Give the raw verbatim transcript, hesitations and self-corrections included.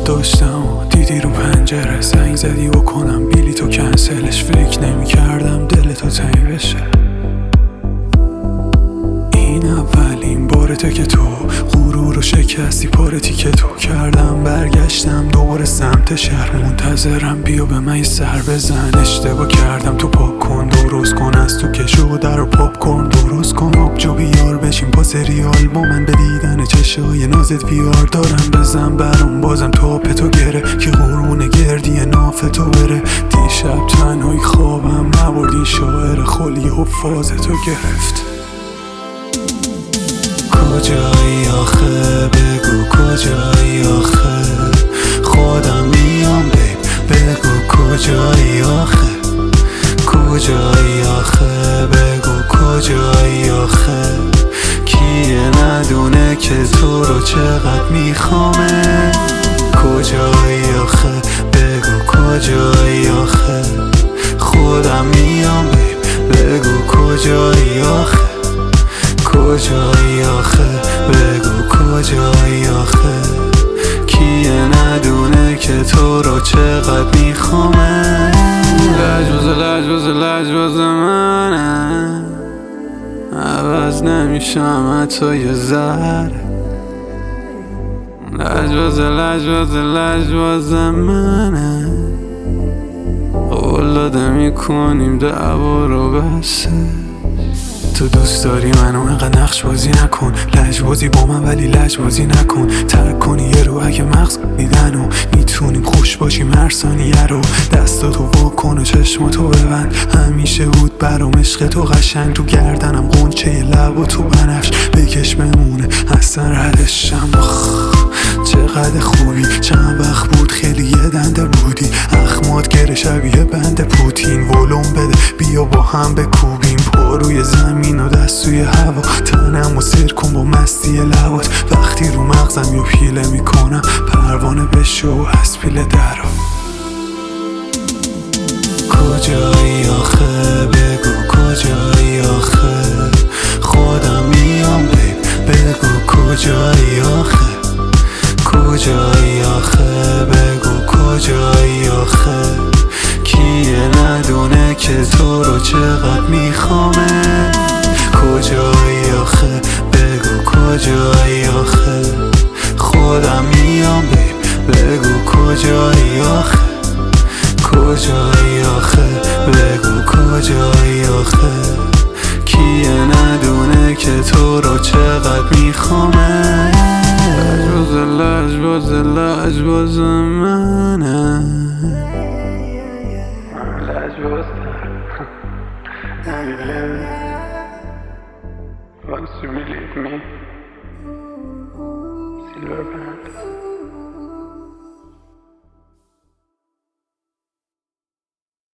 داشتم و دیدی رو پنجره زنگ زدی بکنم بیلیتو کنسلش. فکر نمی کردم دلتو تنگ بشه. این اولین بارته که تو غرور رو شکستی، پاره تیکه تو کردم. برگشتم دوباره سمت شهر، منتظرم بیا به من سر بزن. اشتباه کردم تو پاک کن، درست کن از تو کشو در رو پاپ کن. درست کن آبجو بیار بشین با سریال با من، به دیدن چشای نازت ویار دارم. بزن برام بازم تاپ تو گره که قرون گردی ناف تو بره. دیشب تنهایی خوابم نبرد، این شاعر خلی حفاظ تو گرفت. کجایی آخه بگو کجایی آخه، خودم میام بیب بگو کجایی آخه. کجایی آخه بگو کجایی آخه، کیه ندونه که تو رو چقدر میخوامه. کجایی آخه بگو کجایی آخه، خودم میام بیب بگو کجایی آخه. کجایی آخه بگو کجایی آخه، کیه ندونه که تو رو چقدر میخوامه. لجباز لجباز لجباز منه، عوض نمیشم حتی یه ذره. لجباز لجباز لجباز منه، قول داده میکنیم دعوا رو بسه. تو دوست داری منو انقدر نقش بازی نکن، لجبازی با من ولی لجبازی نکن. ترک کنی یه رو اگه مغز دیدن و میتونیم خوش باشیم هر ثانیه رو. دستاتو واکن و چشماتو ببند، همیشه بود برام عشق تو قشنگ. تو گردنم غنچه لب و تو بنفش بکش بمونه اصلا ردشم. چقدر خوبی چند وقت بود خیلی یه دنده بودی، اخمات گره شبیه بند پوتین. ولوم بده بیا با هم بکوبیم، پا روی زمین و دست توی هوا. تنم و سر کن با مستی لبات، وقتی رو مغزم یا پیله میکنم پروانه بشو از پیله درا. کجایی آخه بگو کجایی آخه، خودم میام بیب بگو کجایی آخه. کجایی آخه بگو کجایی آخه، کیه ندونه که تو رو چقدر میخوامه. کجایی آخه بگو کجایی آخه، خودم میام بیب بگو کجایی آخه. کجایی آخه بگو کجایی آخه، کیه ندونه که تو رو چقدر میخوامه. لجباز لجباز لجباز منه، لجباز Once you believe me, Silver Band.